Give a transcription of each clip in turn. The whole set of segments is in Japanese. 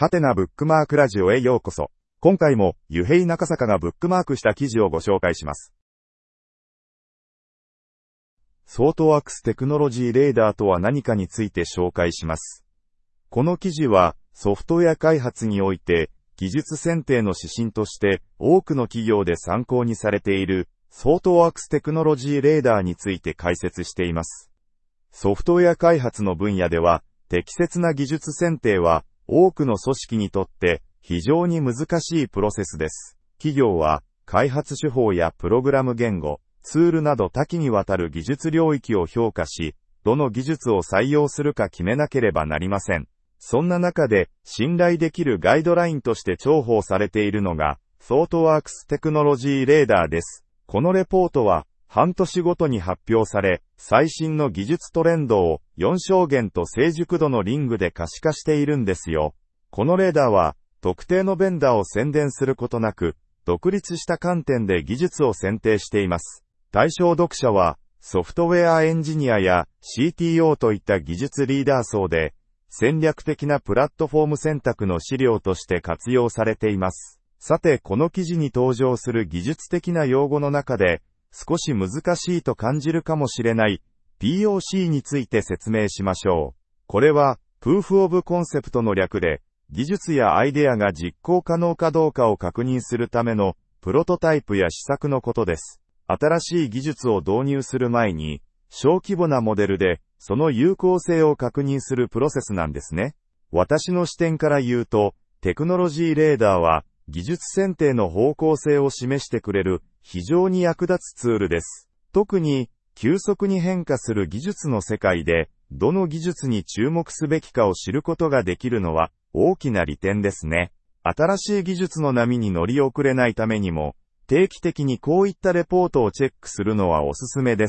はてなブックマークラジオへようこそ。今回も、ユヘイ中坂がブックマークした記事をご紹介します。ソートワークステクノロジーレーダーとは何かについて紹介します。この記事は、ソフトウェア開発において、技術選定の指針として、多くの企業で参考にされている、ソートワークステクノロジーレーダーについて解説しています。ソフトウェア開発の分野では、適切な技術選定は、多くの組織にとって非常に難しいプロセスです。企業は開発手法やプログラム言語、ツールなど多岐にわたる技術領域を評価し、どの技術を採用するか決めなければなりません。そんな中で信頼できるガイドラインとして重宝されているのが、ソートワークステクノロジーレーダーです。このレポートは半年ごとに発表され、最新の技術トレンドを4象限と成熟度のリングで可視化しているんですよ。このレーダーは、特定のベンダーを宣伝することなく、独立した観点で技術を選定しています。対象読者は、ソフトウェアエンジニアや CTO といった技術リーダー層で、戦略的なプラットフォーム選択の資料として活用されています。さて、この記事に登場する技術的な用語の中で、少し難しいと感じるかもしれない POC について説明しましょう。これは Proof of Concept の略で、技術やアイデアが実行可能かどうかを確認するためのプロトタイプや試作のことです。新しい技術を導入する前に、小規模なモデルでその有効性を確認するプロセスなんですね。私の視点から言うと、テクノロジーレーダーは技術選定の方向性を示してくれる非常に役立つツールです。特に、急速に変化する技術の世界で、どの技術に注目すべきかを知ることができるのは大きな利点ですね。新しい技術の波に乗り遅れないためにも、定期的にこういったレポートをチェックするのはおすすめです。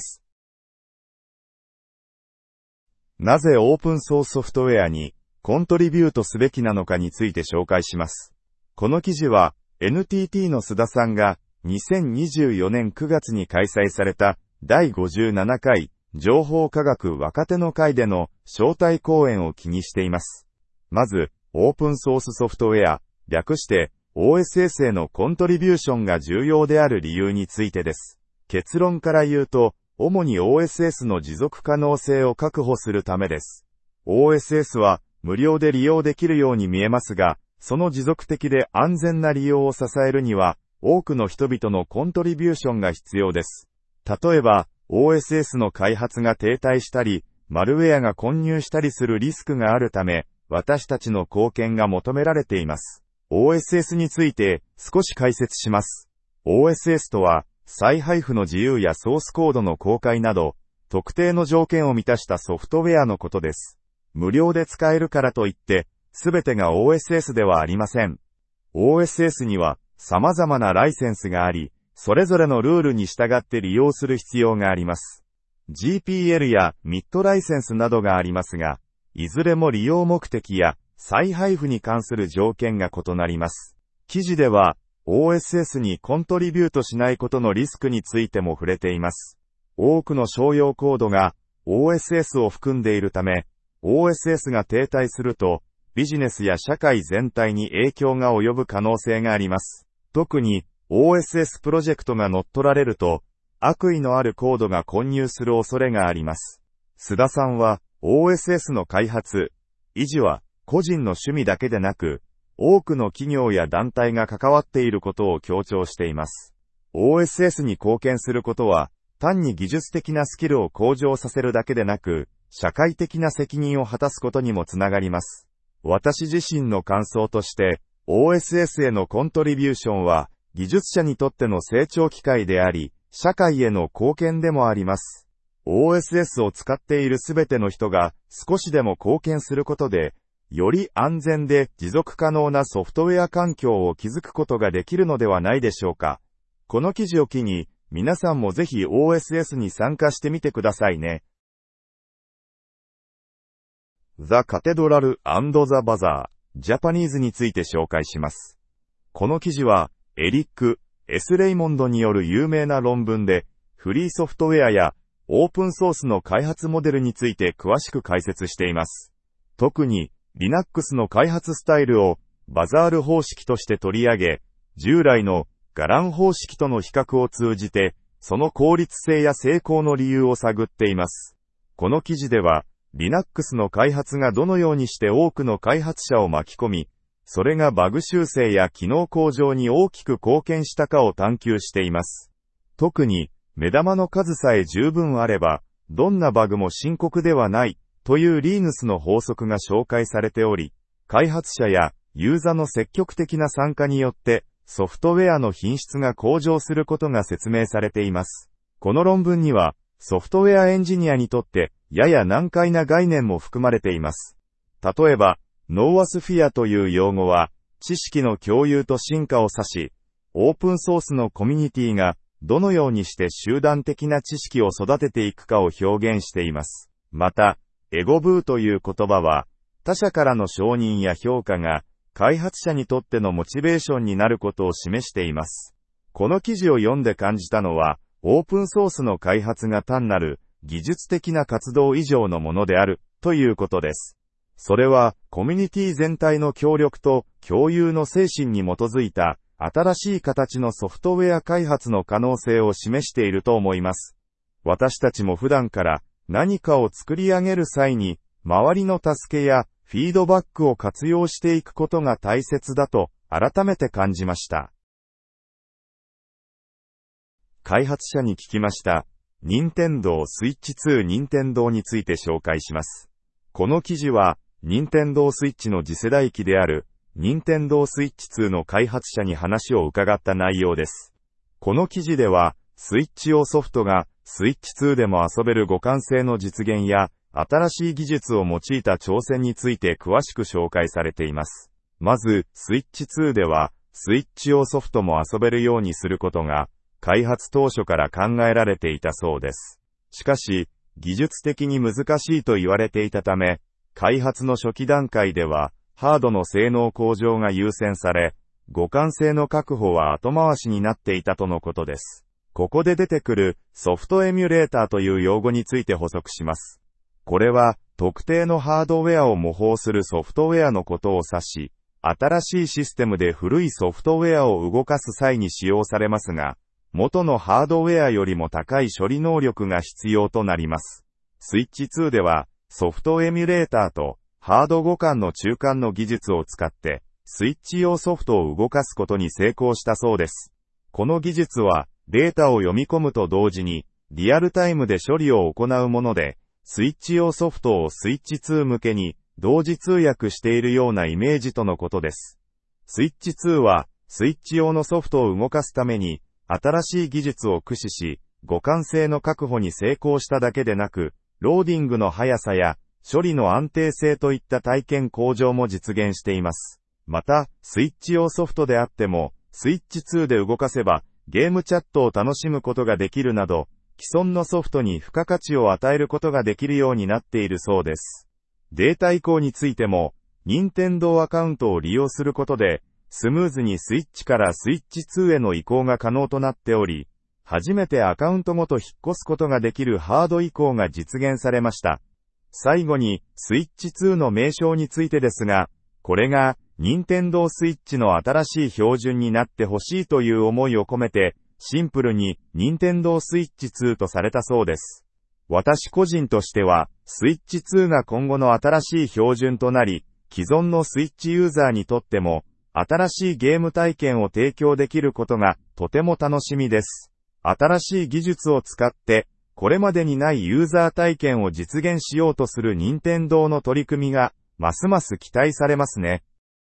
なぜオープンソースソフトウェアにコントリビュートすべきなのかについて紹介します。この記事は NTT の須田さんが2024年9月に開催された第57回情報科学若手の会での招待講演を気にしています。まず、オープンソースソフトウェア、略して OSS へのコントリビューションが重要である理由についてです。結論から言うと、主に OSS の持続可能性を確保するためです。OSS は無料で利用できるように見えますが、その持続的で安全な利用を支えるには、多くの人々のコントリビューションが必要です。例えば、OSS の開発が停滞したり、マルウェアが混入したりするリスクがあるため、私たちの貢献が求められています。OSS について少し解説します。OSS とは、再配布の自由やソースコードの公開など、特定の条件を満たしたソフトウェアのことです。無料で使えるからといって、すべてが OSS ではありません。OSS には様々なライセンスがあり、それぞれのルールに従って利用する必要があります。GPL やミッドライセンスなどがありますが、いずれも利用目的や再配布に関する条件が異なります。記事では OSS にコントリビュートしないことのリスクについても触れています。多くの商用コードが OSS を含んでいるため、OSS が停滞すると、ビジネスや社会全体に影響が及ぶ可能性があります。特に OSS プロジェクトが乗っ取られると、悪意のあるコードが混入する恐れがあります。須田さんは OSS の開発、維持は個人の趣味だけでなく、多くの企業や団体が関わっていることを強調しています。OSS に貢献することは、単に技術的なスキルを向上させるだけでなく、社会的な責任を果たすことにもつながります。私自身の感想として、OSS へのコントリビューションは、技術者にとっての成長機会であり、社会への貢献でもあります。OSS を使っているすべての人が少しでも貢献することで、より安全で持続可能なソフトウェア環境を築くことができるのではないでしょうか。この記事を機に、皆さんもぜひ OSS に参加してみてくださいね。The Cathedral and the Bazaar Japanese について紹介します。この記事は、エリック・S・レイモンドによる有名な論文で、フリーソフトウェアやオープンソースの開発モデルについて詳しく解説しています。特に、 Linux の開発スタイルをバザール方式として取り上げ、従来のガラン方式との比較を通じて、その効率性や成功の理由を探っています。この記事では、Linux の開発がどのようにして多くの開発者を巻き込み、それがバグ修正や機能向上に大きく貢献したかを探求しています。特に、目玉の数さえ十分あれば、どんなバグも深刻ではないというリーヌスの法則が紹介されており、開発者やユーザーの積極的な参加によってソフトウェアの品質が向上することが説明されています。この論文にはソフトウェアエンジニアにとってやや難解な概念も含まれています。例えば、ノーアスフィアという用語は知識の共有と進化を指し、オープンソースのコミュニティがどのようにして集団的な知識を育てていくかを表現しています。また、エゴブーという言葉は、他者からの承認や評価が、開発者にとってのモチベーションになることを示しています。この記事を読んで感じたのは、オープンソースの開発が単なる技術的な活動以上のものである、ということです。それは、コミュニティ全体の協力と共有の精神に基づいた、新しい形のソフトウェア開発の可能性を示していると思います。私たちも普段から何かを作り上げる際に、周りの助けやフィードバックを活用していくことが大切だと改めて感じました。開発者に聞きました。任天堂スイッチ2任天堂について紹介します。この記事は、任天堂スイッチの次世代機である、任天堂スイッチ2の開発者に話を伺った内容です。この記事では、スイッチ用ソフトがスイッチ2でも遊べる互換性の実現や、新しい技術を用いた挑戦について詳しく紹介されています。まず、スイッチ2では、スイッチ用ソフトも遊べるようにすることが、開発当初から考えられていたそうです。しかし、技術的に難しいと言われていたため、開発の初期段階では、ハードの性能向上が優先され、互換性の確保は後回しになっていたとのことです。ここで出てくるソフトエミュレーターという用語について補足します。これは特定のハードウェアを模倣するソフトウェアのことを指し、新しいシステムで古いソフトウェアを動かす際に使用されますが、元のハードウェアよりも高い処理能力が必要となります。スイッチ2ではソフトエミュレーターとハード互換の中間の技術を使って、スイッチ用ソフトを動かすことに成功したそうです。この技術は、データを読み込むと同時に、リアルタイムで処理を行うもので、スイッチ用ソフトをスイッチ2向けに、同時通訳しているようなイメージとのことです。スイッチ2は、スイッチ用のソフトを動かすために、新しい技術を駆使し、互換性の確保に成功しただけでなく、ローディングの速さや、処理の安定性といった体験向上も実現しています。また、スイッチ用ソフトであっても、スイッチ2で動かせば、ゲームチャットを楽しむことができるなど、既存のソフトに付加価値を与えることができるようになっているそうです。データ移行についても、任天堂アカウントを利用することで、スムーズにスイッチからスイッチ2への移行が可能となっており、初めてアカウントごと引っ越すことができるハード移行が実現されました。最後に、スイッチ2の名称についてですが、これが、任天堂スイッチの新しい標準になってほしいという思いを込めて、シンプルに、任天堂スイッチ2とされたそうです。私個人としては、スイッチ2が今後の新しい標準となり、既存のスイッチユーザーにとっても、新しいゲーム体験を提供できることが、とても楽しみです。新しい技術を使って、これまでにないユーザー体験を実現しようとする任天堂の取り組みが、ますます期待されますね。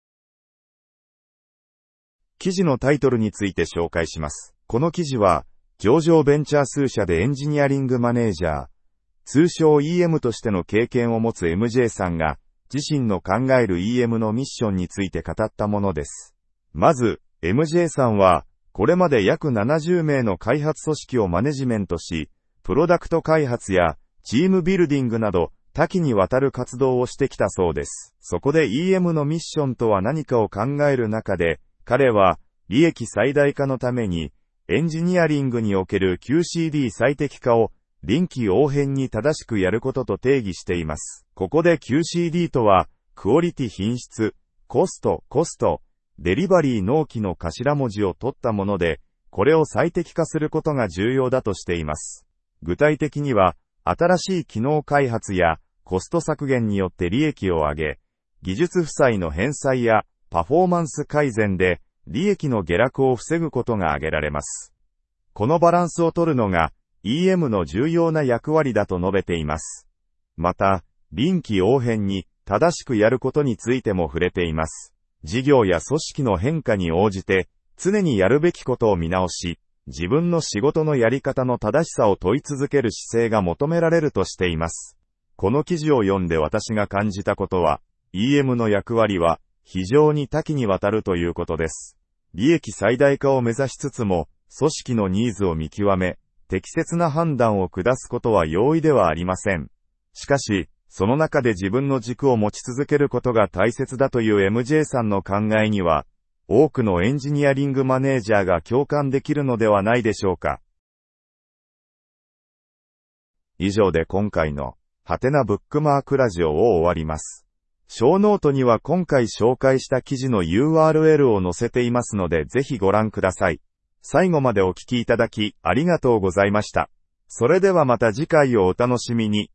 記事のタイトルについて紹介します。この記事は、上場ベンチャー数社でエンジニアリングマネージャー、通称 EM としての経験を持つ MJ さんが、自身の考える EM のミッションについて語ったものです。まず、MJ さんは、これまで約70名の開発組織をマネジメントし、プロダクト開発やチームビルディングなど多岐にわたる活動をしてきたそうです。そこで EM のミッションとは何かを考える中で、彼は利益最大化のためにエンジニアリングにおける QCD 最適化を臨機応変に正しくやることと定義しています。ここで QCD とはクオリティ品質、コスト、デリバリー納期の頭文字を取ったもので、これを最適化することが重要だとしています。具体的には、新しい機能開発やコスト削減によって利益を上げ、技術負債の返済やパフォーマンス改善で利益の下落を防ぐことが挙げられます。このバランスを取るのが EM の重要な役割だと述べています。また、臨機応変に正しくやることについても触れています。事業や組織の変化に応じて常にやるべきことを見直し、自分の仕事のやり方の正しさを問い続ける姿勢が求められるとしています。この記事を読んで私が感じたことは、EM の役割は非常に多岐にわたるということです。利益最大化を目指しつつも、組織のニーズを見極め、適切な判断を下すことは容易ではありません。しかし、その中で自分の軸を持ち続けることが大切だという MJ さんの考えには、多くのエンジニアリングマネージャーが共感できるのではないでしょうか。以上で今回のハテナブックマークラジオを終わります。小ノートには今回紹介した記事の URL を載せていますのでぜひご覧ください。最後までお聞きいただきありがとうございました。それではまた次回をお楽しみに。